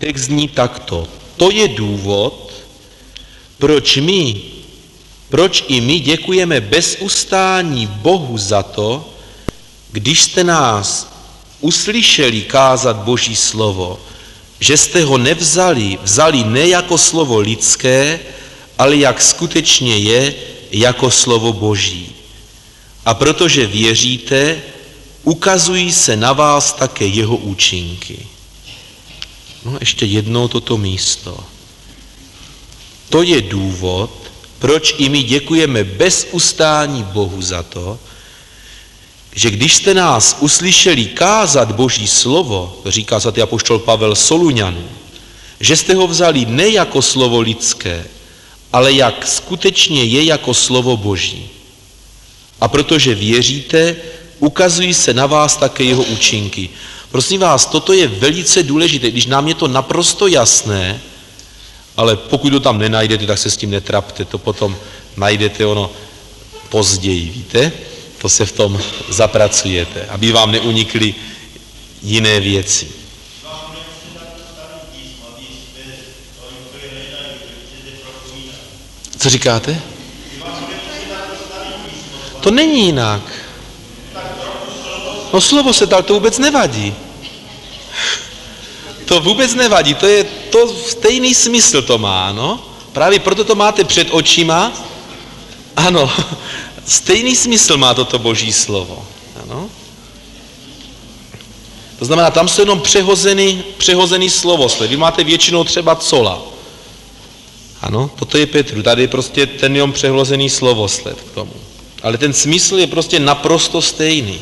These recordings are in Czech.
Text zní takto. To je důvod, proč i my děkujeme bez ustání Bohu za to, když jste nás uslyšeli kázat Boží slovo, že jste ho vzali ne jako slovo lidské, ale jak skutečně je, jako slovo Boží. A protože věříte, ukazují se na vás také jeho účinky. No ještě jednou toto místo. To je důvod, proč i my děkujeme bez ustání Bohu za to, že když jste nás uslyšeli kázat Boží slovo, to říká svatý apoštol Pavel Soluňanům, že jste ho vzali ne jako slovo lidské, ale jak skutečně je, jako slovo Boží. A protože věříte, ukazují se na vás také jeho účinky. Prosím vás, toto je velice důležité, když nám je to naprosto jasné, ale pokud to tam nenajdete, tak se s tím netrapte, to potom najdete ono později, víte? To se v tom zapracujete, aby vám neunikly jiné věci. Co říkáte? To není jinak. No slovo se dal, to vůbec nevadí. To vůbec nevadí, to stejný smysl to má, no. Právě proto to máte před očima. Ano, stejný smysl má toto Boží slovo. Ano. To znamená, tam jsou jenom přehozený slovosled. Vy máte většinou třeba cola. Ano, toto je Petru, tady je prostě ten jenom přehozený slovosled k tomu. Ale ten smysl je prostě naprosto stejný.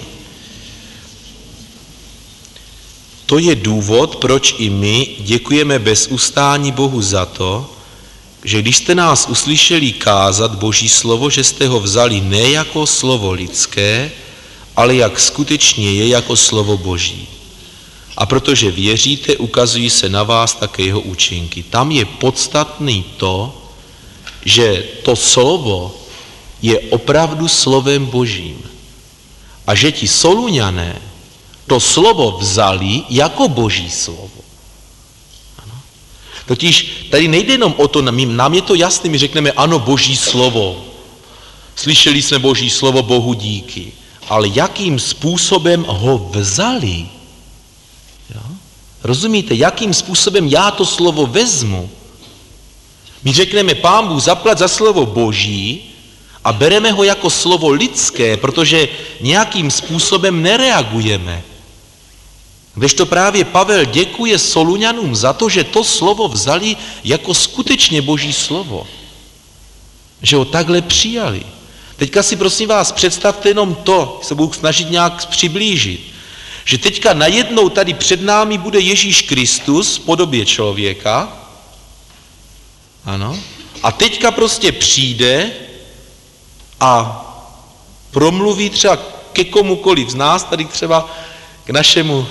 To je důvod, proč i my děkujeme bez ustání Bohu za to, že když jste nás uslyšeli kázat Boží slovo, že jste ho vzali ne jako slovo lidské, ale jak skutečně je, jako slovo Boží. A protože věříte, ukazují se na vás také jeho účinky. Tam je podstatný to, že to slovo je opravdu slovem Božím. A že ti Soluňané to slovo vzali jako Boží slovo. Ano. Totiž tady nejde jenom o to, nám je to jasné, my řekneme ano, Boží slovo. Slyšeli jsme Boží slovo, Bohu díky. Ale jakým způsobem ho vzali? Jo? Rozumíte, jakým způsobem já to slovo vezmu? My řekneme, Pán Bůh zaplať za slovo Boží a bereme ho jako slovo lidské, protože nějakým způsobem nereagujeme. Kdežto právě Pavel děkuje Soluňanům za to, že to slovo vzali jako skutečně Boží slovo. Že ho takhle přijali. Teďka si prosím vás představte jenom to, se budu snažit nějak přiblížit, že teďka najednou tady před námi bude Ježíš Kristus v podobě člověka, ano, a teďka prostě přijde a promluví třeba ke komukoliv z nás, tady třeba k našemu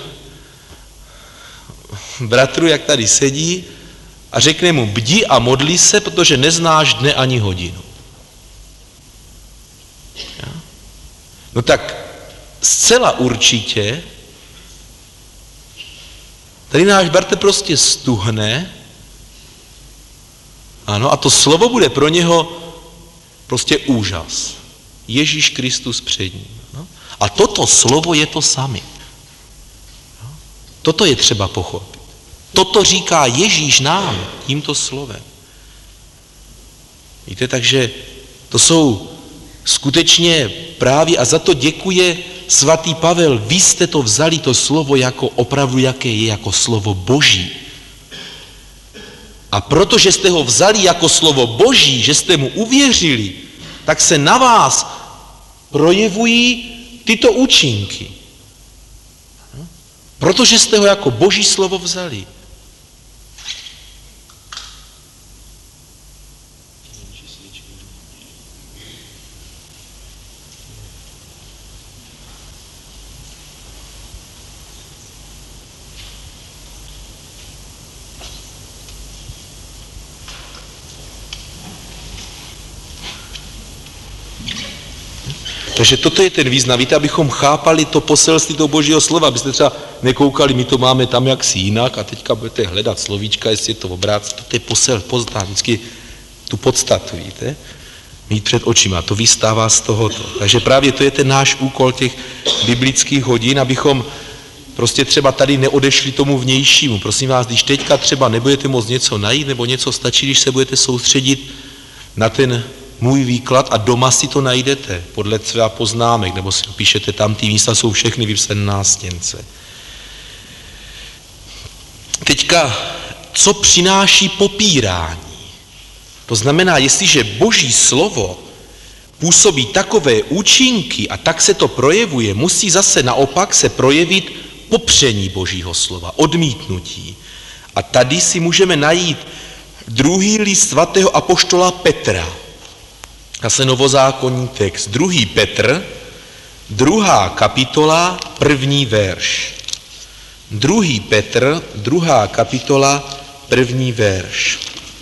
bratru, jak tady sedí, a řekne mu, bdi a modli se, protože neznáš dne ani hodinu. Ja? No tak zcela určitě tady náš bratr prostě stuhne, ano, a to slovo bude pro něho prostě úžas. Ježíš Kristus před ním. No? A toto slovo je to samé. No? Toto je třeba pochopit. Toto říká Ježíš nám tímto slovem. Víte, takže to jsou skutečně právě, a za to děkuje svatý Pavel, vy jste to vzali, to slovo, jako opravdu, jaké je, jako slovo Boží. A protože jste ho vzali jako slovo Boží, že jste mu uvěřili, tak se na vás projevují tyto účinky. Protože jste ho jako Boží slovo vzali. Takže toto je ten význam. Víte, abychom chápali to poselství toho Božího slova, abyste třeba nekoukali, my to máme tam jaksi jinak a teďka budete hledat slovíčka, jestli je to obráceně. To je poznat vždycky tu podstatu, víte? Mít před očima. To vystává z tohoto. Takže právě to je ten náš úkol těch biblických hodin, abychom prostě třeba tady neodešli tomu vnějšímu. Prosím vás, když teďka třeba nebudete moct něco najít nebo něco stačí, když se budete soustředit na ten můj výklad a doma si to najdete podle svá poznámek, nebo si píšete tam, ty místa jsou všechny vypsané na stěnce. Teďka, co přináší popírání? To znamená, jestliže Boží slovo působí takové účinky a tak se to projevuje, musí zase naopak se projevit popření Božího slova, odmítnutí. A tady si můžeme najít druhý list svatého apoštola Petra. Zase novozákonní text. 2. Petr, 2. kapitola, 1. verš. 2. Petr, 2. kapitola, 1. verš.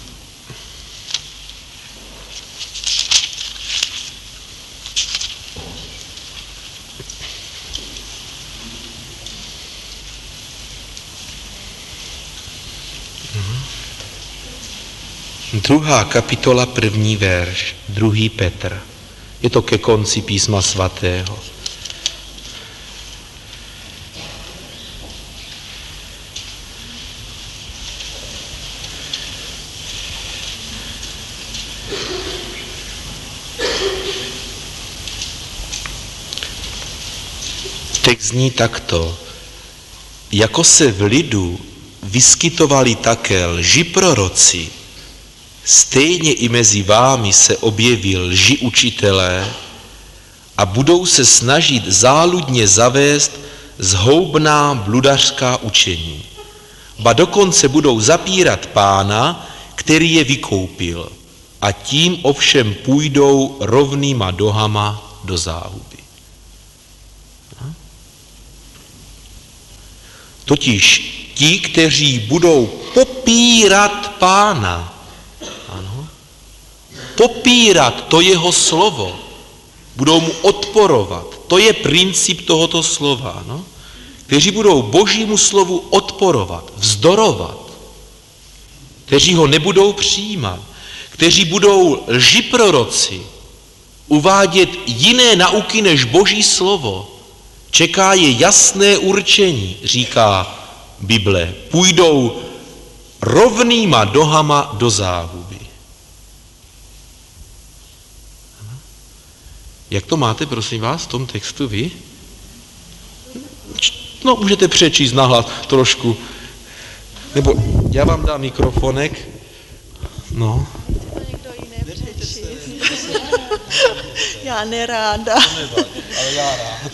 Druhá kapitola, 1. verš, 2. Petr. Je to ke konci písma svatého. Text zní takto. Jako se v lidu vyskytovali také lžiproroci, stejně i mezi vámi se objeví lžiučitelé a budou se snažit záludně zavést zhoubná bludařská učení. Ba dokonce budou zapírat Pána, který je vykoupil, a tím ovšem půjdou rovnýma nohama do záhuby. Totiž ti, kteří budou popírat Pána, popírat to jeho slovo, budou mu odporovat. To je princip tohoto slova. No? Kteří budou Božímu slovu odporovat, vzdorovat, kteří ho nebudou přijímat, kteří budou lžiproroci, uvádět jiné nauky než Boží slovo, čeká je jasné určení, říká Bible. Půjdou rovnýma nohama do záhuby. Jak to máte, prosím vás, v tom textu vy? No, můžete přečíst nahlas trošku. Nebo já vám dám mikrofonek. No. Někdo jiný přečíst. Já neráda. Ale já rád.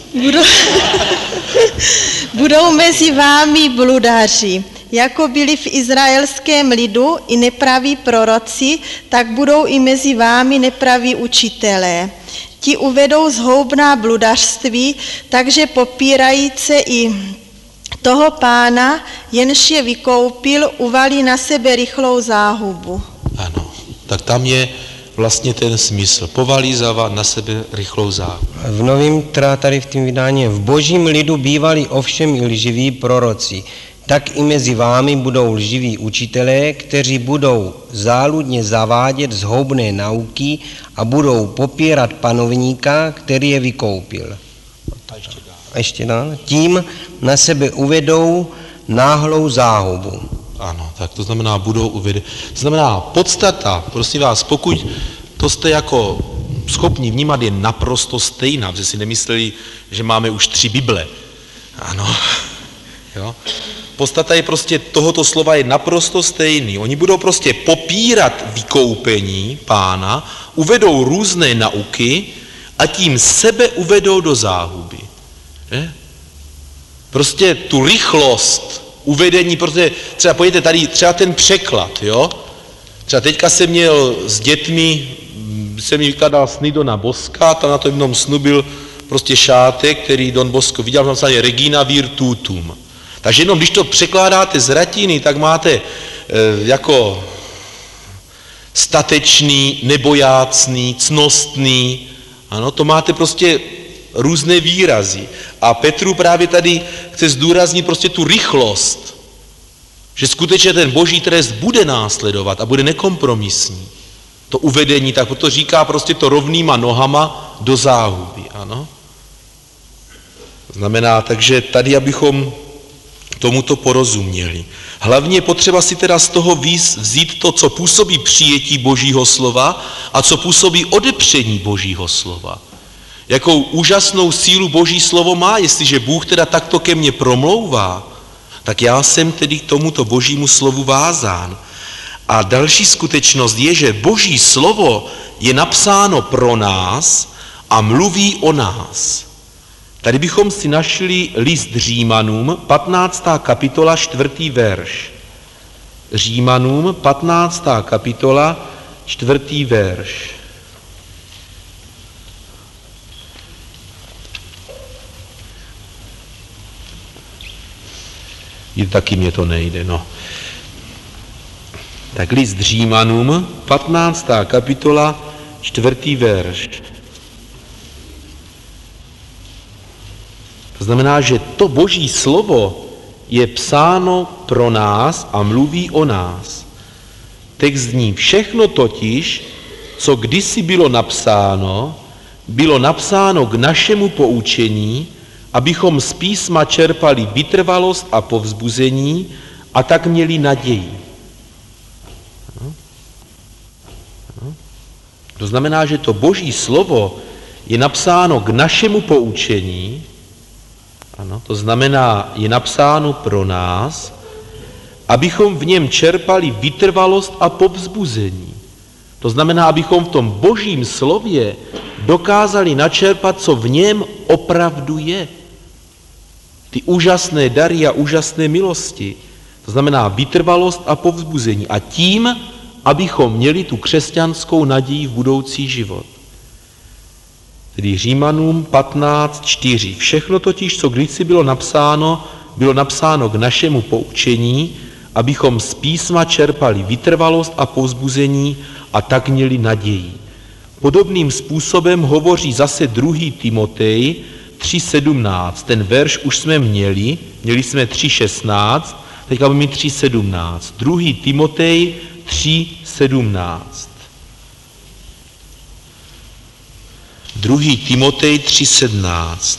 Budou mezi vámi bludáři. Jako byli v izraelském lidu i nepraví proroci, tak budou i mezi vámi nepraví učitelé. Ti uvedou zhoubná bludařství, takže popírajíce i toho Pána, jenž je vykoupil, uvalí na sebe rychlou záhubu. Ano, tak tam je vlastně ten smysl. Povalí na sebe rychlou záhubu. V novém, teda tady v tom vydání, v Božím lidu bývali ovšem i lživí proroci. Tak i mezi vámi budou lživí učitelé, kteří budou záludně zavádět zhoubné nauky a budou popírat panovníka, který je vykoupil. A ještě dál. Tím na sebe uvedou náhlou záhubu. Ano, tak to znamená budou uvedeny. To znamená podstata, prosím vás, pokud to jste jako schopni vnímat, je naprosto stejná, protože si nemysleli, že máme už 3 Bible. Ano, jo. Podstata je prostě tohoto slova je naprosto stejný. Oni budou prostě popírat vykoupení Pána, uvedou různé nauky a tím sebe uvedou do záhuby. Je? Prostě tu rychlost uvedení, protože třeba pojďte tady, třeba ten překlad, jo? Třeba teďka jsem měl s dětmi, jsem mi vykladal sny Dona Boska, tam na tom jednom snu byl prostě šátek, který Don Bosco viděl, tam se Regina virtutum. Takže jenom když to překládáte z latiny, tak máte jako statečný, nebojácný, cnostný, Ano, to máte prostě různé výrazy. A Petru právě tady chce zdůraznit prostě tu rychlost, že skutečně ten boží trest bude následovat a bude nekompromisní. To uvedení, tak to říká prostě to rovnýma nohama do záhuby, ano. Znamená, takže tady, abychom tomuto porozuměli. Hlavně je potřeba si teda z toho vzít to, co působí přijetí božího slova a co působí odepření božího slova. Jakou úžasnou sílu boží slovo má, jestliže Bůh teda takto ke mně promlouvá, tak já jsem tedy k tomuto božímu slovu vázán. A další skutečnost je, že boží slovo je napsáno pro nás a mluví o nás. Tady bychom si našli list Římanům, 15. kapitola, 4. verš. Římanům, 15. kapitola, 4. verš. Taky mě to nejde, no. Tak list Římanům, 15. kapitola, 4. verš. To znamená, že to boží slovo je psáno pro nás a mluví o nás. Text zní: všechno totiž, co kdysi bylo napsáno k našemu poučení, abychom z písma čerpali vytrvalost a povzbuzení a tak měli naději. To znamená, že to boží slovo je napsáno k našemu poučení, ano, to znamená, je napsáno pro nás, abychom v něm čerpali vytrvalost a povzbuzení. To znamená, abychom v tom božím slově dokázali načerpat, co v něm opravdu je. Ty úžasné dary a úžasné milosti. To znamená vytrvalost a povzbuzení. A tím, abychom měli tu křesťanskou naději v budoucí život. Tedy Římanům 15:4. Všechno totiž, co kdysi bylo napsáno k našemu poučení, abychom z písma čerpali vytrvalost a povzbuzení a tak měli naději. Podobným způsobem hovoří zase 2. Timotej 3:17. Ten verš už jsme měli jsme 3:16, teďka budeme mít 3:17. 2. Timotej 3:17. 2. Timotej 3:17.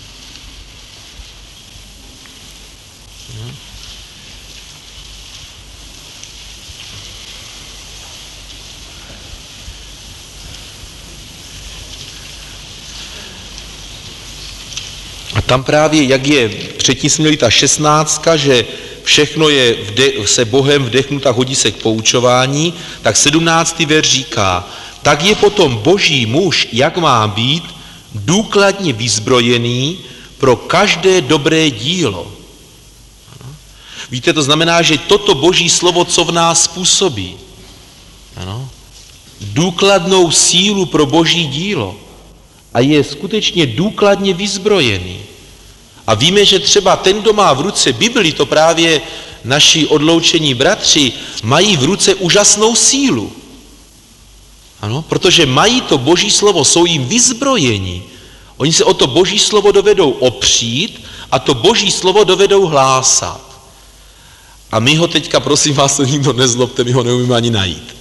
A tam právě, jak je předtím jsme měli ta 16, že všechno je se Bohem vdechnuto a hodí se k poučování, tak 17. verš říká: tak je potom boží muž, jak má být, důkladně vyzbrojený pro každé dobré dílo. Víte, to znamená, že toto boží slovo, co v nás působí, ano, důkladnou sílu pro boží dílo a je skutečně důkladně vyzbrojený. A víme, že třeba ten, kdo má v ruce Bibli, to právě naši odloučení bratři, mají v ruce úžasnou sílu. Ano, protože mají to boží slovo, jsou jim vyzbrojeni. Oni se o to boží slovo dovedou opřít a to boží slovo dovedou hlásat. A my ho teďka, prosím vás, to nikdo nezlobte, my ho neumíme ani najít.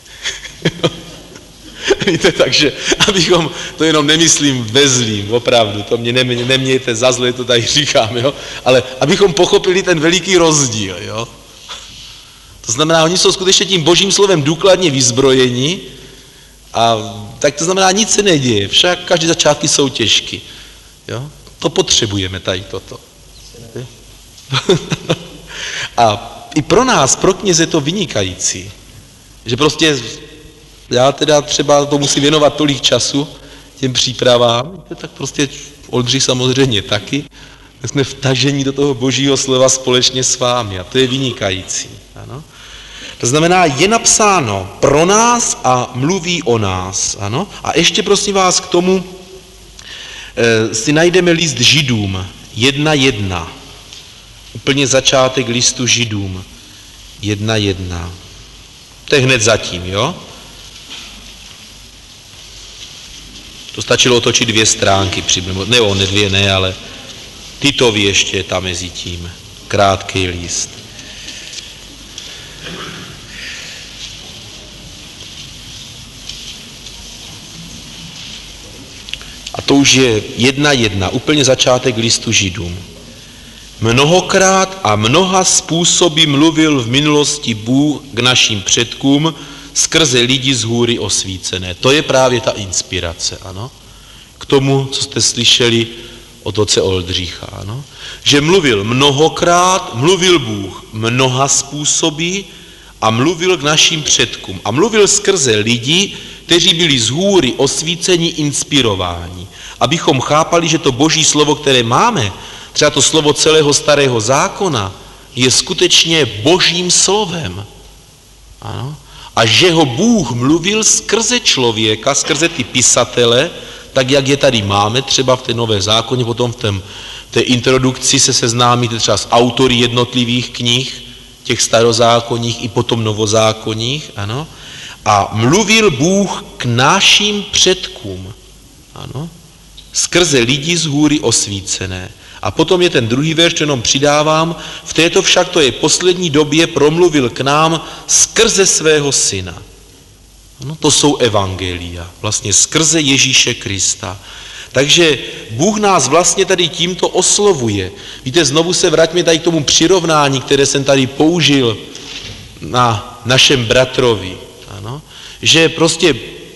Víte, takže abychom, to jenom nemyslím ve zlým, opravdu, to mě nemějte za zlé, to tady říkám, jo? Ale abychom pochopili ten veliký rozdíl. Jo? To znamená, oni jsou skutečně tím božím slovem důkladně vyzbrojeni a tak to znamená, nic se neděje, však každé začátky jsou těžké. Jo? To potřebujeme tady toto. A i pro nás, pro kněze je to vynikající, že prostě já teda třeba to musím věnovat tolik času těm přípravám, tak prostě Oldřich samozřejmě taky, tak jsme vtaženi do toho božího slova společně s vámi a to je vynikající. Ano? To znamená, je napsáno pro nás a mluví o nás. Ano? A ještě prosím vás k tomu si najdeme list Židům 1:1. Úplně začátek listu Židům 1:1. To je hned zatím, jo? To stačilo otočit 2 stránky, ne 2 ne, ale Titovi ještě je tam mezi tím. Krátký list. A to už je 1:1, úplně začátek listu Židům. Mnohokrát a mnoha způsoby mluvil v minulosti Bůh k našim předkům skrze lidi z hůry osvícené. To je právě ta inspirace, ano? K tomu, co jste slyšeli od otce Oldřicha, ano? Že mluvil mnohokrát, mluvil Bůh mnoha způsoby a mluvil k našim předkům. A mluvil skrze lidi, kteří byli z hůry osvíceni, inspirováni. Abychom chápali, že to Boží slovo, které máme, třeba to slovo celého starého zákona, je skutečně Božím slovem. Ano? A že ho Bůh mluvil skrze člověka, skrze ty pisatele, tak jak je tady máme, třeba v té nové zákoně, potom v té introdukci se seznámíte třeba s autory jednotlivých knih, těch starozákonních i potom novozákonních, ano. A mluvil Bůh k našim předkům, ano, skrze lidi z hůry osvícené. A potom je ten druhý verš, jenom přidávám, v této však to je poslední době promluvil k nám skrze svého syna. No, to jsou evangelia, vlastně skrze Ježíše Krista. Takže Bůh nás vlastně tady tímto oslovuje. Víte, znovu se vraťme tady k tomu přirovnání, které jsem tady použil na našem bratrovi. Ano? Že prostě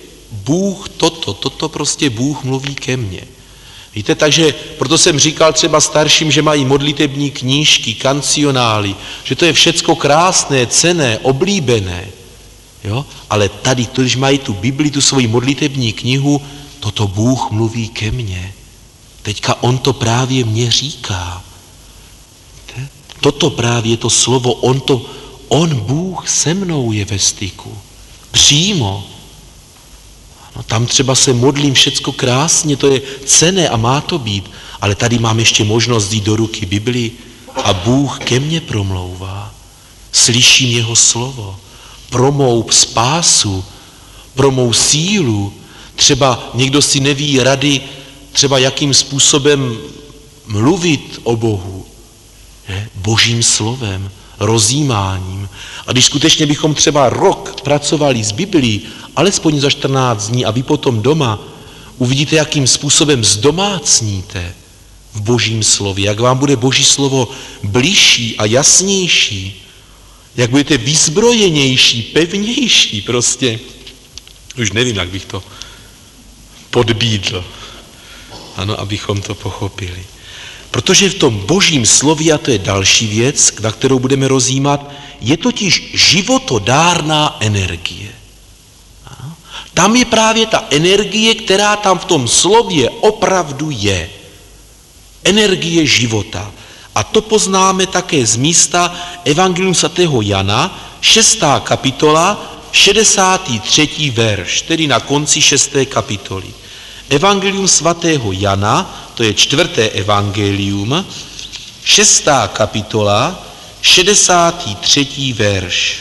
Bůh toto prostě Bůh mluví ke mně. Víte, takže proto jsem říkal třeba starším, že mají modlitební knížky, kancionály, že to je všecko krásné, cenné, oblíbené. Jo? Ale tady, když mají tu Bibli, tu svoji modlitební knihu, toto Bůh mluví ke mně. Teďka on to právě mně říká. Víte? Toto právě to slovo, on Bůh se mnou je ve styku. Přímo. No, tam třeba se modlím všecko krásně, to je cenné a má to být, ale tady mám ještě možnost vzít do ruky Bibli a Bůh ke mně promlouvá. Slyším jeho slovo. Pro mou spásu, pro mou sílu. Třeba někdo si neví rady, třeba jakým způsobem mluvit o Bohu. Je? Božím slovem, rozjímáním. A když skutečně bychom třeba rok pracovali s Biblií, alespoň za 14 dní a vy potom doma, uvidíte, jakým způsobem zdomácníte v Božím slově, jak vám bude Boží slovo bližší a jasnější, jak budete vyzbrojenější, pevnější prostě. Už nevím, jak bych to podbídl, ano, abychom to pochopili. Protože v tom Božím slově, a to je další věc, na kterou budeme rozjímat, je totiž životodárná energie. Ano? Tam je právě ta energie, která tam v tom slově opravdu je. Energie života. A to poznáme také z místa Evangelium svatého Jana, 6. kapitola, 63. verš, tedy na konci 6. kapitoly. Evangelium svatého Jana, to je 4. evangelium, 6. kapitola, 63. verš.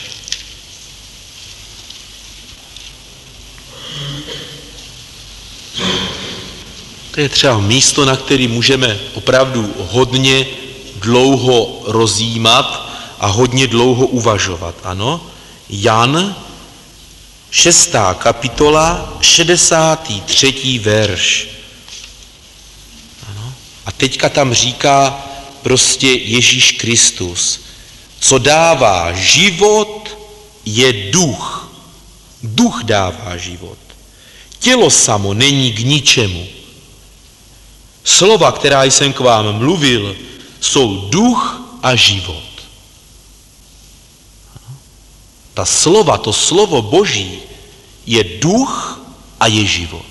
To je třeba místo, na který můžeme opravdu hodně dlouho rozjímat a hodně dlouho uvažovat. Ano? Jan, 6. kapitola, 63. verš. Ano? A teďka tam říká prostě Ježíš Kristus. Co dává život, je duch. Duch dává život. Tělo samo není k ničemu. Slova, která jsem k vám mluvil, jsou duch a život. Ta slova, to slovo Boží je duch a je život.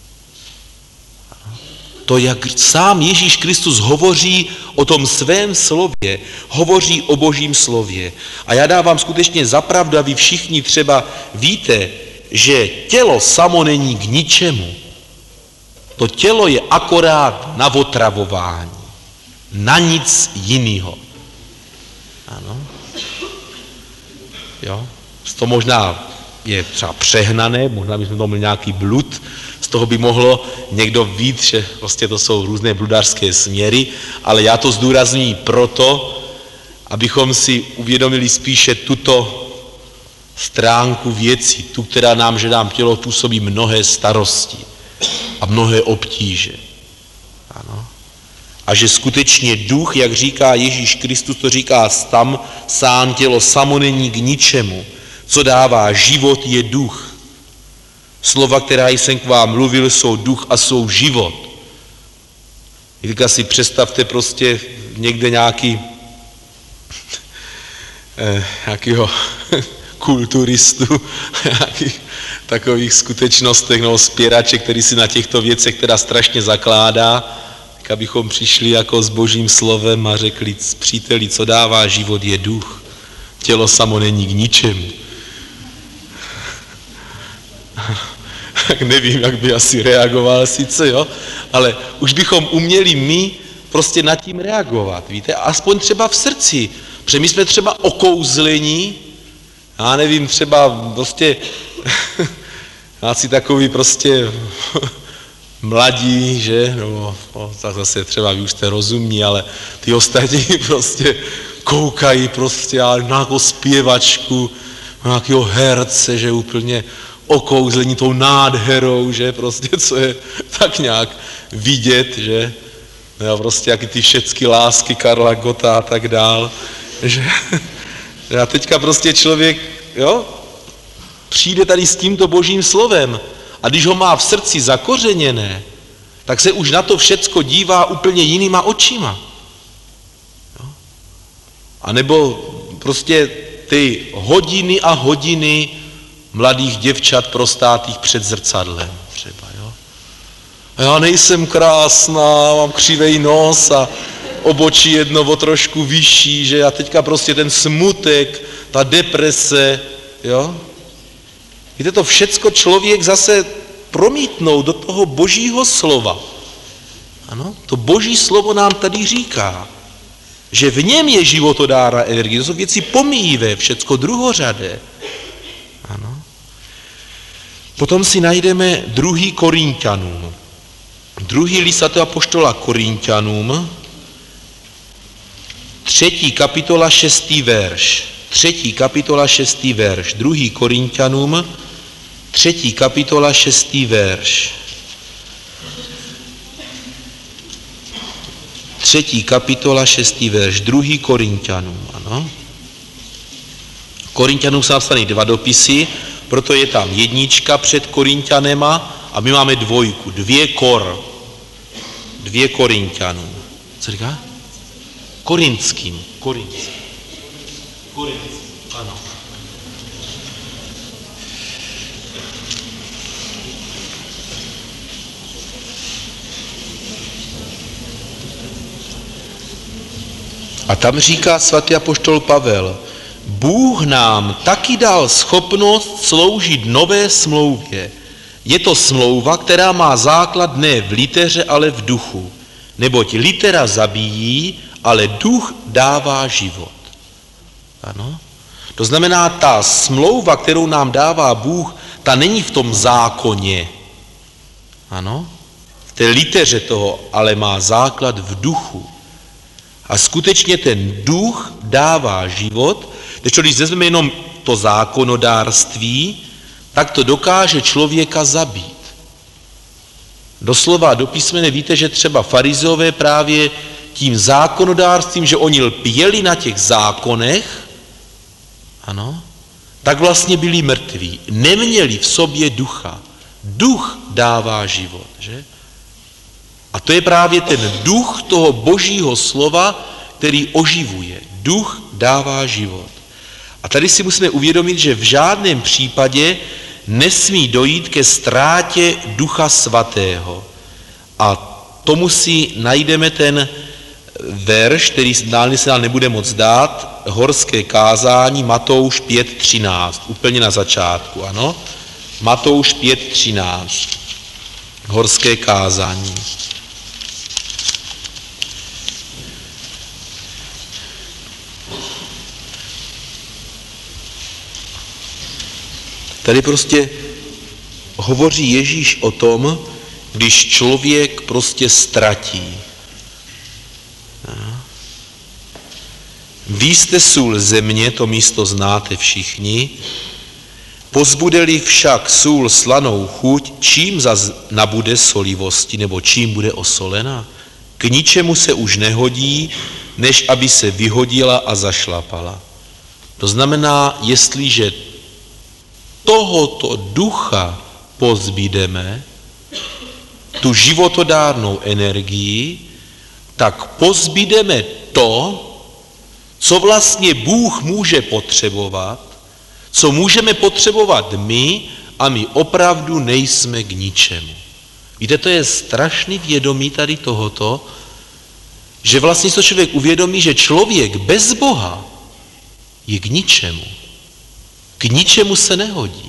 To, jak sám Ježíš Kristus hovoří o tom svém slově, hovoří o Božím slově. A já dávám skutečně za pravdu, a vy všichni třeba víte, že tělo samo není k ničemu. To tělo je akorát na otravování, na nic jiného. Ano. Jo. To možná je třeba přehnané, možná bychom to měli nějaký blud, Z toho by mohlo někdo vidět, že prostě to jsou různé bludářské směry, ale já to zdůrazňuji proto, abychom si uvědomili spíše tuto stránku věcí, tu, která nám, že nám tělo působí mnohé starosti a mnohé obtíže. Ano. A že skutečně duch, jak říká Ježíš Kristus, to říká tam, sám tělo samo není k ničemu. Co dává život, je duch. Slova, která jsem k vám mluvil, jsou duch a jsou život. Teďka si představte prostě někde nějakýho kulturistu, nějakých takových skutečnostech, nebo spěrače, který si na těchto věcech teda strašně zakládá, tak abychom přišli jako s Božím slovem a řekli, příteli, co dává život, je duch. Tělo samo není k ničemu. Tak nevím, jak by asi reagoval sice, jo, ale už bychom uměli my prostě nad tím reagovat, víte, aspoň třeba v srdci, protože my jsme třeba okouzlení, já nevím, třeba prostě náci takový prostě mladí, že, no, tak zase třeba vy už jste rozumní, ale ty ostatní prostě koukají prostě na nějakou zpěvačku, na nějakého herce, že úplně okouzlení tou nádherou, že prostě, co je tak nějak vidět, že no, prostě jaký ty všecky lásky Karla Gotta a tak dál, že a teďka prostě člověk, jo, přijde tady s tímto Božím slovem a když ho má v srdci zakořeněné, tak se už na to všecko dívá úplně jinýma očima. Jo? A nebo prostě ty hodiny a hodiny mladých děvčat prostátých před zrcadlem třeba, jo. A já nejsem krásná, mám křivej nos a obočí jedno o trošku vyšší, že a teďka prostě ten smutek, ta deprese, jo. Víte, to všecko člověk zase promítnou do toho Božího slova. Ano, to Boží slovo nám tady říká, že v něm je životodárná energie. To jsou věci pomíjivé, všecko druhořadé. Ano. Potom si najdeme 2. Korinťanům. 2. list svatého apoštola Korinťanům, 3. kapitola 6. verš. 3. kapitola 6. verš. 2. Korinťanům, 3. kapitola 6. verš. 3. kapitola 6. verš. 2. Korinťanům, ano. Korinťanům jsou napsané 2 dopisy, proto je tam 1 před Korinťanema a my máme 2, 2 Korinťanům. Co říká? Korinským, ano. A tam říká svatý apoštol Pavel, Bůh nám taky dal schopnost sloužit nové smlouvě. Je to smlouva, která má základ ne v liteře, ale v duchu. Neboť litera zabíjí, ale duch dává život. Ano? To znamená, ta smlouva, kterou nám dává Bůh, ta není v tom zákoně. Ano? V té liteře toho, ale má základ v duchu. A skutečně ten duch dává život, když vezmeme jenom to zákonodárství, tak to dokáže člověka zabít. Doslova do písmene víte, že třeba farizeové právě tím zákonodárstvím, že oni lpěli na těch zákonech, ano, tak vlastně byli mrtví. Neměli v sobě ducha. Duch dává život, že? A to je právě ten duch toho Božího slova, který oživuje. Duch dává život. A tady si musíme uvědomit, že v žádném případě nesmí dojít ke ztrátě Ducha Svatého. A tomu si najdeme ten verš, který dálně se nám nebude moc dát, horské kázání, Matouš 5.13, úplně na začátku, ano? Matouš 5.13, horské kázání. Tady prostě hovoří Ježíš o tom, když člověk prostě ztratí. Vy jste sůl země, to místo znáte všichni, pozbude-li však sůl slanou chuť, čím zas nabude solivosti, nebo čím bude osolena? K ničemu se už nehodí, než aby se vyhodila a zašlapala. To znamená, jestliže tohoto ducha pozbydeme, tu životodárnou energii, tak pozbydeme to, co vlastně Bůh může potřebovat, co můžeme potřebovat my a my opravdu nejsme k ničemu. Víte, to je strašný vědomí tady tohoto, že vlastně to člověk uvědomí, že člověk bez Boha je k ničemu. K ničemu se nehodí.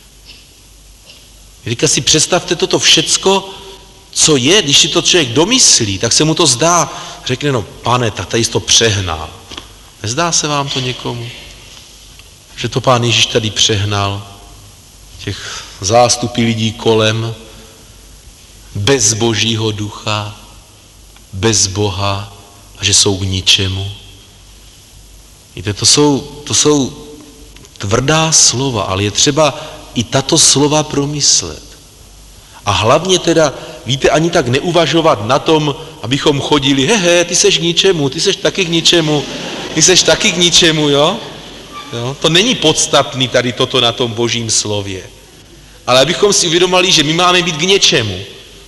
Teďka si představte toto všecko, co je, když si to člověk domyslí, tak se mu to zdá, řekne, no pane, tak tady jsi to přehnal. Nezdá se vám to někomu? Že to Pán Ježíš tady přehnal, těch zástupy lidí kolem, bez Božího ducha, bez Boha a že jsou k ničemu. Víte, to jsou tvrdá slova, ale je třeba i tato slova promyslet. A hlavně teda, víte, ani tak neuvažovat na tom, abychom chodili, ty seš k ničemu, ty seš taky k ničemu, ty seš taky k ničemu, jo? To není podstatný tady toto na tom Božím slově. Ale abychom si uvědomili, že my máme být k něčemu.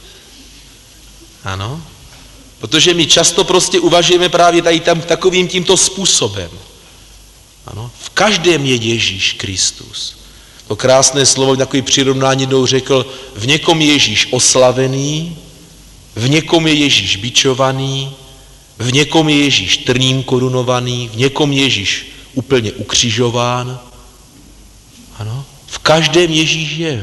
Ano? Protože my často prostě uvažujeme právě tady tam takovým tímto způsobem. Ano? V každém je Ježíš Kristus. To krásné slovo, takový přirovnání jednou řekl, v někom je Ježíš oslavený, v někom je Ježíš bičovaný, v někom je Ježíš trním korunovaný, v někom je Ježíš úplně ukřižován. Ano? V každém Ježíš je.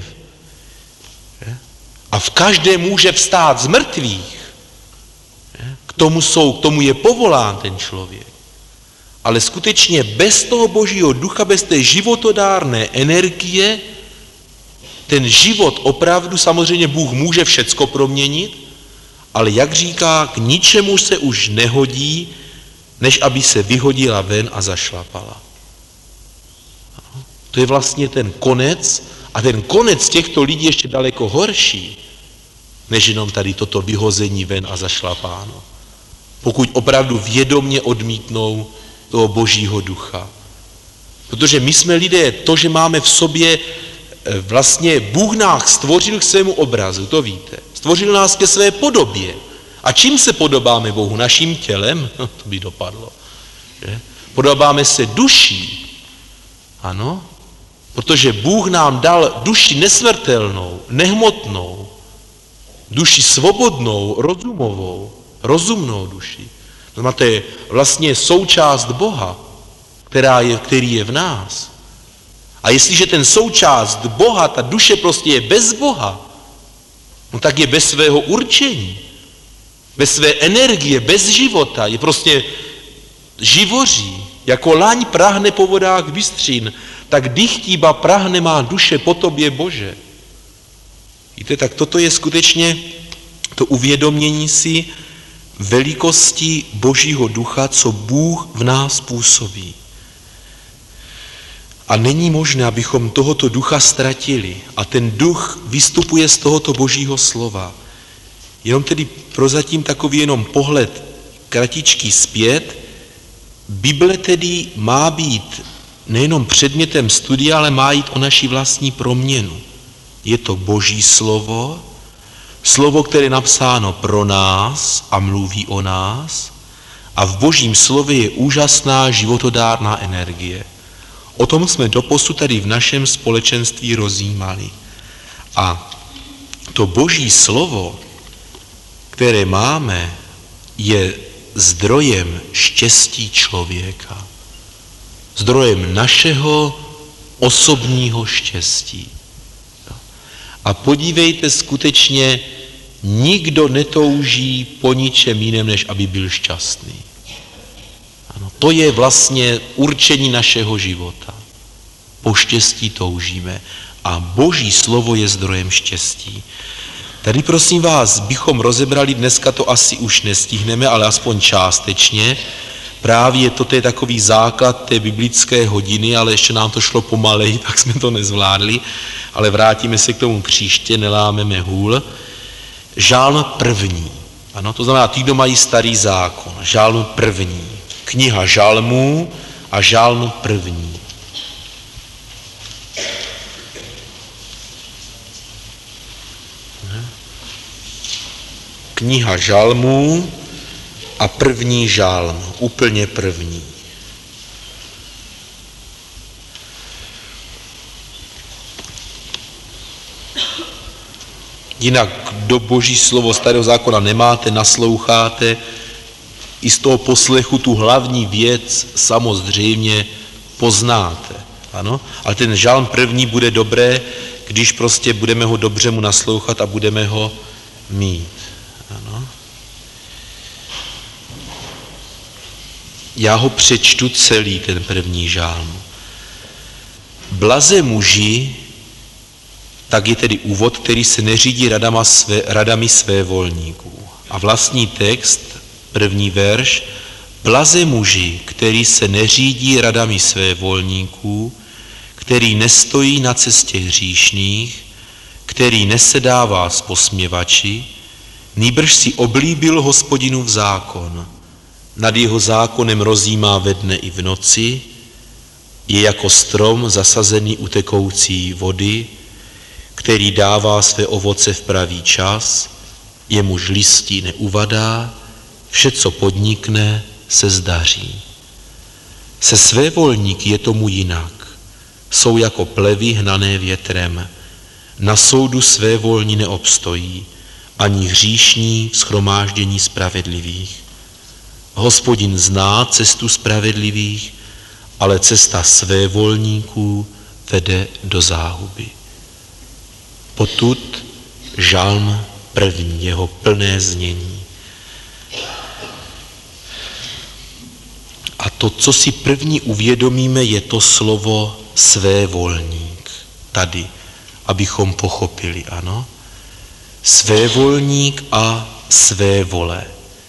A v každém může vstát z mrtvých. K tomu je povolán ten člověk. Ale skutečně bez toho Božího ducha, bez té životodárné energie, ten život opravdu, samozřejmě Bůh může všecko proměnit, ale jak říká, k ničemu se už nehodí, než aby se vyhodila ven a zašlapala. To je vlastně ten konec a ten konec těchto lidí ještě daleko horší, než jenom tady toto vyhození ven a zašlapáno. Pokud opravdu vědomě odmítnou toho Božího ducha. Protože my jsme lidé, to, že máme v sobě, vlastně Bůh nás stvořil k svému obrazu, to víte. Stvořil nás ke své podobě. A čím se podobáme Bohu? Naším tělem? No, to by dopadlo. Že? Podobáme se duší. Ano? Protože Bůh nám dal duši nesmrtelnou, nehmotnou, duši svobodnou, rozumnou duši. To je vlastně součást Boha, který je v nás. A jestliže ten součást Boha, ta duše prostě je bez Boha, no tak je bez svého určení, bez své energie, bez života, je prostě živoří, jako laň prahne po vodách bystřín, tak dychtíba prahne má duše po tobě, Bože. Víte, tak toto je skutečně to uvědomění si velikosti Božího ducha, co Bůh v nás působí. A není možné, abychom tohoto ducha ztratili. A ten duch vystupuje z tohoto Božího slova. Jenom tedy prozatím takový jenom pohled kratičký zpět. Bible tedy má být nejenom předmětem studia, ale má jít o naši vlastní proměnu. Je to Boží slovo, slovo, které je napsáno pro nás a mluví o nás, a v Božím slově je úžasná životodárná energie. O tom jsme doposud tady v našem společenství rozjímali. A to Boží slovo, které máme, je zdrojem štěstí člověka. Zdrojem našeho osobního štěstí. A podívejte, skutečně nikdo netouží po ničem jiném, než aby byl šťastný. Ano, to je vlastně určení našeho života. Po štěstí toužíme. a Boží slovo je zdrojem štěstí. Tady prosím vás, bychom rozebrali, dneska to asi už nestihneme, ale aspoň částečně. Právě toto je takový základ té biblické hodiny, ale ještě nám to šlo pomaleji, tak jsme to nezvládli, ale vrátíme se k tomu příště, nelámeme hůl. Žálm první, ano, to znamená, ty, kdo mají starý zákon, žálm první, kniha žálmů a žálm první. Kniha žálmů a první žálm, úplně první. Jinak do Boží slovo starého zákona nemáte, nasloucháte, i z toho poslechu tu hlavní věc samozřejmě poznáte. Ano? Ale ten žálm první bude dobré, když prostě budeme ho dobře mu naslouchat a budeme ho mít. Ano? Já ho přečtu celý, ten první žálm. Blaze muži, tak je tedy úvod, který se neřídí radami svévolníků. A vlastní text, první verš, blaze muži, který se neřídí radami svévolníků, který nestojí na cestě hříšných, který nesedává s posměvači, nýbrž si oblíbil Hospodinův zákon, nad jeho zákonem rozjímá ve dne i v noci, je jako strom zasazený u tekoucí vody, který dává své ovoce v pravý čas, jemuž listí neuvadá, vše, co podnikne, se zdaří. Se svévolníky je tomu jinak. Jsou jako plevy hnané větrem. Na soudu svévolní neobstojí, ani hříšní v shromáždění spravedlivých. Hospodin zná cestu spravedlivých, ale cesta svévolníků vede do záhuby. Potud žálm první, jeho plné znění. A to, co si první uvědomíme, je to slovo svévolník. Tady, abychom pochopili, ano. Svévolník a svévole.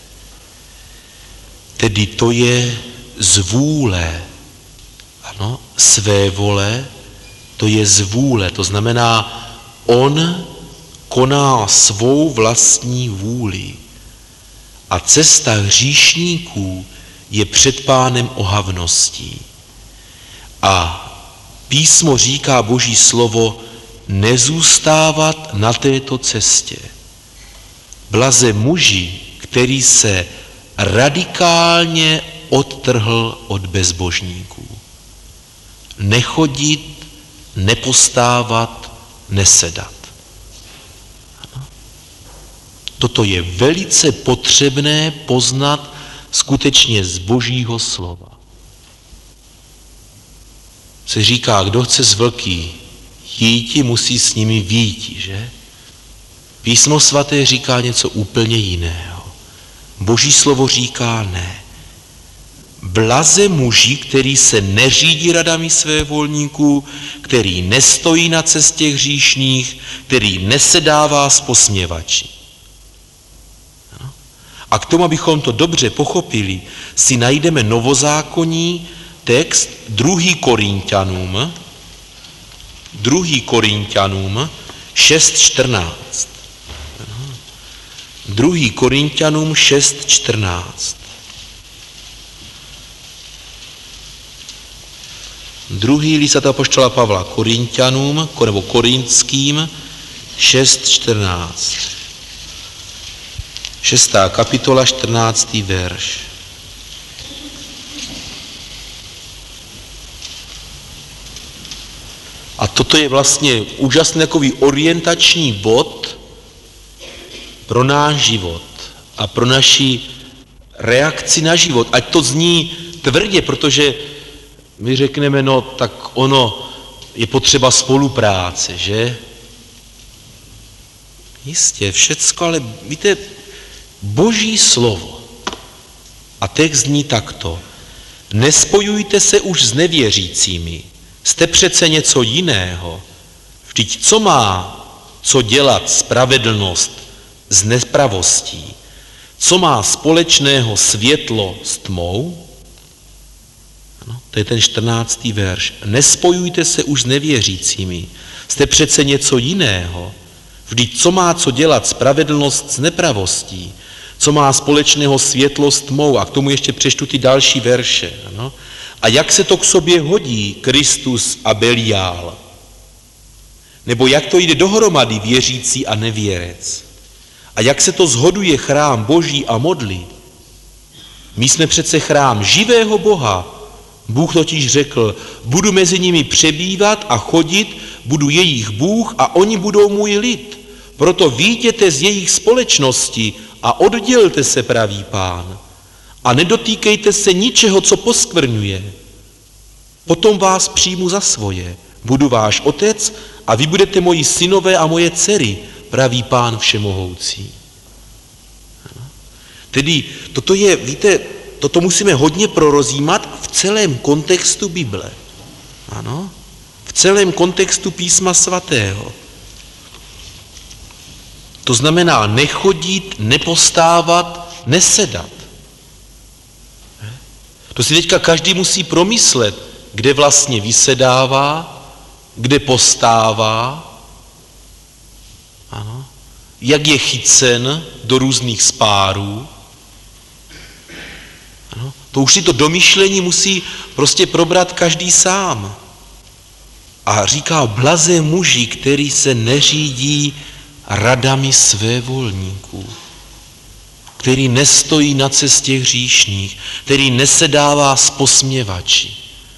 Tedy to je z vůle. Ano, svévole, to je z vůle, to znamená, on koná svou vlastní vůli. A cesta hříšníků je před Pánem ohavností. A písmo říká Boží slovo nezůstávat na této cestě. Blaze muži, který se radikálně odtrhl od bezbožníků. Nechodit, nepostávat, nesedat. Toto je velice potřebné poznat skutečně z Božího slova. Se říká, kdo chce z vlky jíti, musí s nimi výjti, že? Písmo svaté říká něco úplně jiného. Boží slovo říká ne. Blaze muži, který se neřídí radami svévolníků, který nestojí na cestě hříšných, který nesedává s posměvači. A k tomu, abychom to dobře pochopili, si najdeme novozákonní text 2. Korinťanům 6:14. 2. Korinťanům 6:14. 2. list apoštola Pavla Korinťanům, nebo Korinským 6:14. 6. kapitola, 14. verš. A toto je vlastně úžasný takový orientační bod pro náš život a pro naši reakci na život. Ať to zní tvrdě, protože my řekneme, no tak ono je potřeba spolupráce, že? Jistě, všecko, ale víte, Boží slovo. A text zní takto. Nespojujte se už s nevěřícími. Jste přece něco jiného. V Vždyť co má co dělat spravedlnost s nepravostí? Co má společného světlo s tmou? No, to je ten 14. verš. Nespojujte se už s nevěřícími. Jste přece něco jiného. Vždyť co má co dělat spravedlnost s nepravostí? Co má společného světlo s tmou? A k tomu ještě přečtu ty další verše. Ano? A jak se to k sobě hodí, Kristus a Beliál? Nebo jak to jde dohromady, věřící a nevěrec? A jak se to shoduje chrám Boží a modly? My jsme přece chrám živého Boha. Bůh totiž řekl, budu mezi nimi přebývat a chodit, budu jejich Bůh a oni budou můj lid. Proto vyjděte z jejich společnosti a oddělte se, pravý Pán. A nedotýkejte se ničeho, co poskvrňuje. Potom vás přijmu za svoje. Budu váš otec a vy budete moji synové a moje dcery, pravý Pán všemohoucí. Tedy toto je, víte, toto musíme hodně prorozímat v celém kontextu Bible. Ano? V celém kontextu Písma svatého. To znamená nechodit, nepostávat, nesedat. To si teďka každý musí promyslet, kde vlastně vysedává, kde postává, ano, jak je chycen do různých spárů. Ano, to už si to domyšlení musí prostě probrat každý sám. A říká, blaze muži, který se neřídí radami svévolníků, který nestojí na cestě hříšných, který nesedává s posměvači.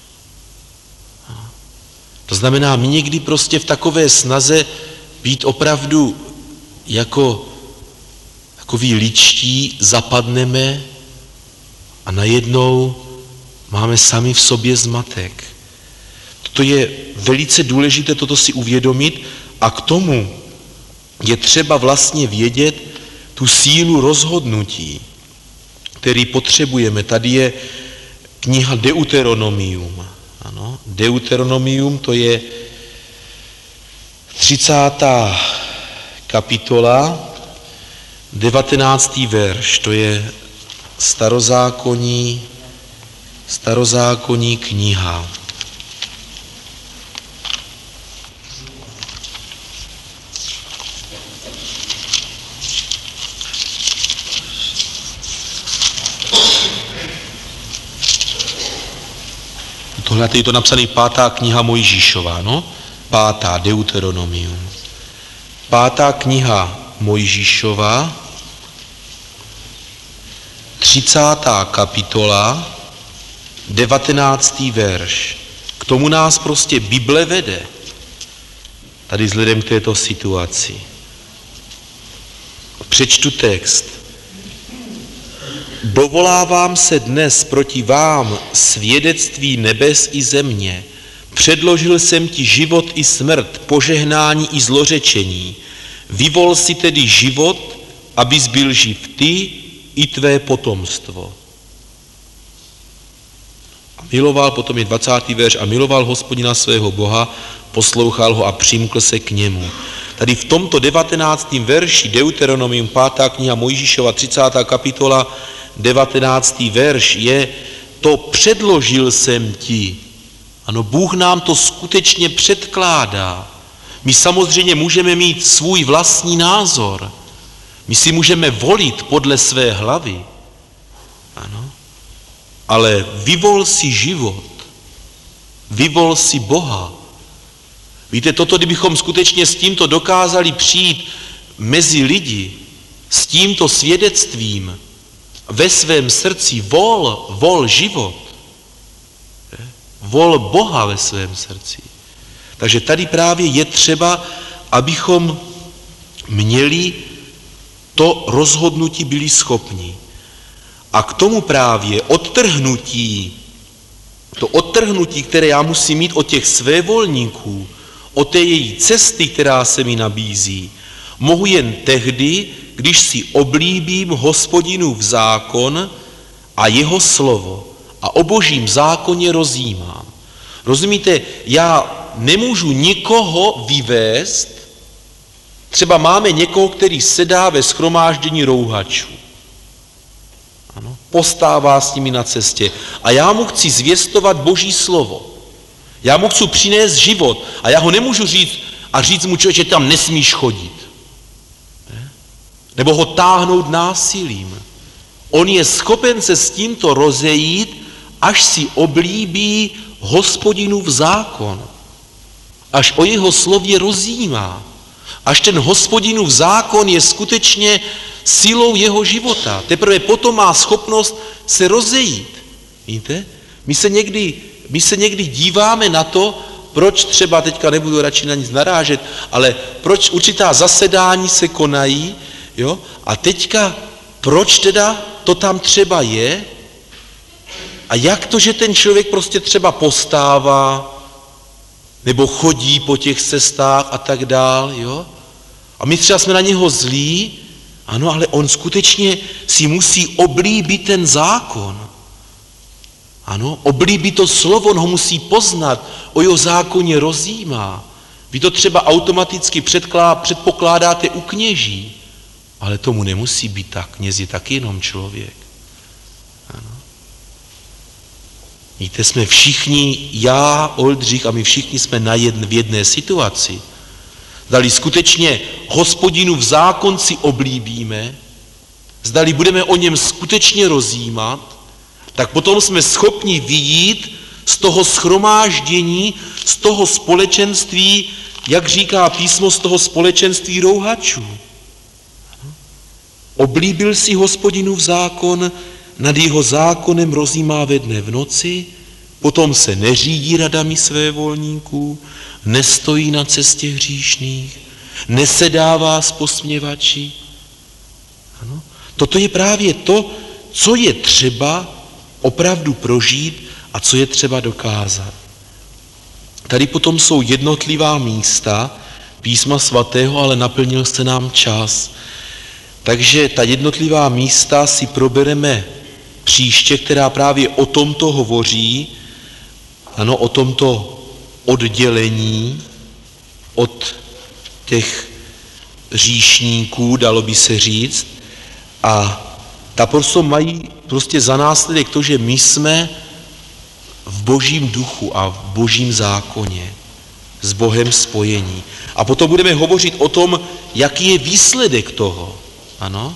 To znamená, my někdy prostě v takové snaze být opravdu jako takový ličtí zapadneme a najednou máme sami v sobě zmatek. Toto je velice důležité, toto si uvědomit a k tomu je třeba vlastně vědět tu sílu rozhodnutí, který potřebujeme. Tady je kniha Deuteronomium. Ano, Deuteronomium, to je 30. kapitola, 19. verš, to je starozákonní kniha. Tohle je to napsané 5. kniha Mojžíšova, no? 5. Deuteronomium. 5. kniha Mojžíšova, 30. kapitola, 19. verš. K tomu nás prostě Bible vede. Tady vzhledem k této situaci. Přečtu text. Dovolávám se dnes proti vám svědectví nebes i země. Předložil jsem ti život i smrt, požehnání i zlořečení. Vyvol si tedy život, abys byl živ ty i tvé potomstvo. A miloval, potom je 20. verš, a miloval Hospodina svého Boha, poslouchal ho a přimkl se k němu. Tady v tomto 19. verši Deuteronomium 5. kniha Mojžíšova 30. kapitola 19. verš je to předložil jsem ti. Ano, Bůh nám to skutečně předkládá. My samozřejmě můžeme mít svůj vlastní názor. My si můžeme volit podle své hlavy. Ano. Ale vyvol si život. Vyvol si Boha. Víte, toto, kdybychom skutečně s tímto dokázali přijít mezi lidi, s tímto svědectvím, ve svém srdci vol život. Vol Boha ve svém srdci. Takže tady právě je třeba, abychom měli to rozhodnutí, byli schopni. A k tomu právě to odtrhnutí, které já musím mít od těch svévolníků, od té její cesty, která se mi nabízí, mohu jen tehdy, když si oblíbím Hospodinův zákon a jeho slovo a o Božím zákoně rozjímám. Rozumíte, já nemůžu nikoho vyvést, třeba máme někoho, který sedá ve shromáždění rouhačů. Ano, postává s nimi na cestě a já mu chci zvěstovat Boží slovo. Já mu chci přinést život a já ho nemůžu říct mu, člověče, tam nesmíš chodit. Ne? Nebo ho táhnout násilím. On je schopen se s tímto rozejít, až si oblíbí Hospodinův zákon. Až o jeho slově rozjímá. Až ten Hospodinův zákon je skutečně silou jeho života. Teprve potom má schopnost se rozejít. Víte? My se někdy díváme na to, proč třeba, teďka nebudu radši na nic narážet, ale proč určitá zasedání se konají, jo? A teďka, proč teda to tam třeba je a jak to, že ten člověk prostě třeba postává nebo chodí po těch cestách a tak dál, jo? A my třeba jsme na něho zlí, ano, ale on skutečně si musí oblíbit ten zákon. Ano, oblíbí to slovo, on ho musí poznat, o jeho zákoně rozjímá. Vy to třeba automaticky předpokládáte u kněží, ale tomu nemusí být tak. Kněz je taky jenom člověk. Ano. Víte, jsme všichni, já, Oldřich a my všichni jsme v jedné situaci. Zdali skutečně Hospodinův zákon si oblíbíme, zdali budeme o něm skutečně rozjímat, tak potom jsme schopni vyjít z toho shromáždění, z toho společenství, jak říká písmo, z toho společenství rouhačů. Oblíbil si Hospodinův zákon, nad jeho zákonem rozjímá ve dne v noci, potom se neřídí radami svévolníků, nestojí na cestě hříšných, nesedává s posměvači. Ano. Toto je právě to, co je třeba opravdu prožít a co je třeba dokázat. Tady potom jsou jednotlivá místa písma svatého, ale naplnil se nám čas. Takže ta jednotlivá místa si probereme příště, která právě o tomto hovoří, ano, o tomto oddělení od těch hříšníků, dalo by se říct, a ta prostě mají prostě za následek to, že my jsme v Božím duchu a v Božím zákoně, s Bohem spojení. A potom budeme hovořit o tom, jaký je výsledek toho. Ano?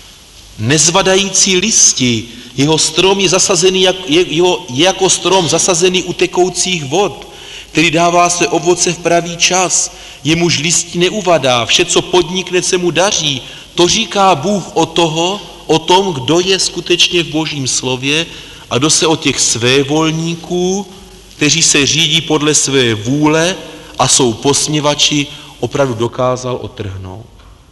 Nezvadající listi, jeho strom je zasazený, je jako strom zasazený u tekoucích vod, který dává své ovoce v pravý čas, jemuž listí neuvadá, vše, co podnikne, se mu daří. To říká Bůh o tom, kdo je skutečně v Božím slově a kdo se od těch svévolníků, kteří se řídí podle své vůle a jsou posměvači, opravdu dokázal otrhnout.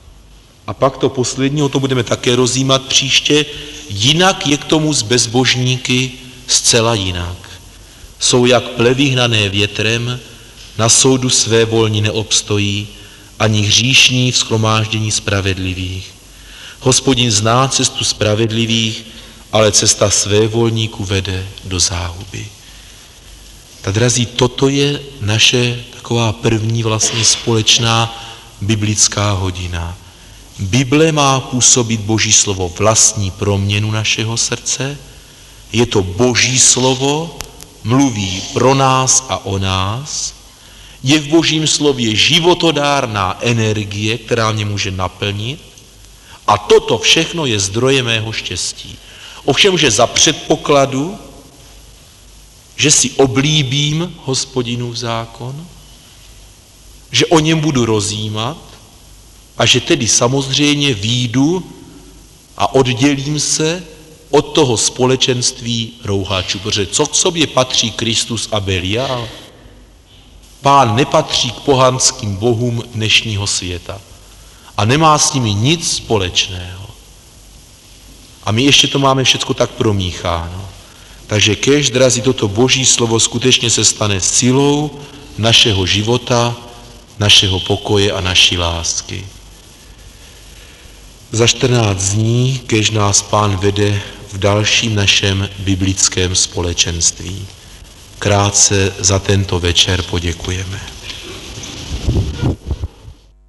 A pak to poslední, o tom budeme také rozjímat příště, jinak je k tomu s bezbožníky zcela jinak. Jsou jak plevy hnané větrem, na soudu svévolní neobstojí, ani hříšní v shromáždění spravedlivých. Hospodin zná cestu spravedlivých, ale cesta svévolníků vede do záhuby. Tak drazí, toto je naše taková první vlastně společná biblická hodina. Bible má působit Boží slovo vlastní proměnu našeho srdce, je to Boží slovo, mluví pro nás a o nás, je v Božím slově životodárná energie, která mě může naplnit a toto všechno je zdrojem mého štěstí. Ovšem, že za předpokladu, že si oblíbím Hospodinův zákon, že o něm budu rozjímat a že tedy samozřejmě výjdu a oddělím se od toho společenství rouhačů, protože co k sobě patří Kristus a Belial? Pán nepatří k pohanským bohům dnešního světa a nemá s nimi nic společného. A my ještě to máme všecko tak promícháno. Takže kéž, drazí, toto Boží slovo skutečně se stane silou našeho života, našeho pokoje a naší lásky. Za 14 dní, kéž nás Pán vede v dalším našem biblickém společenství. krátce za tento večer poděkujeme.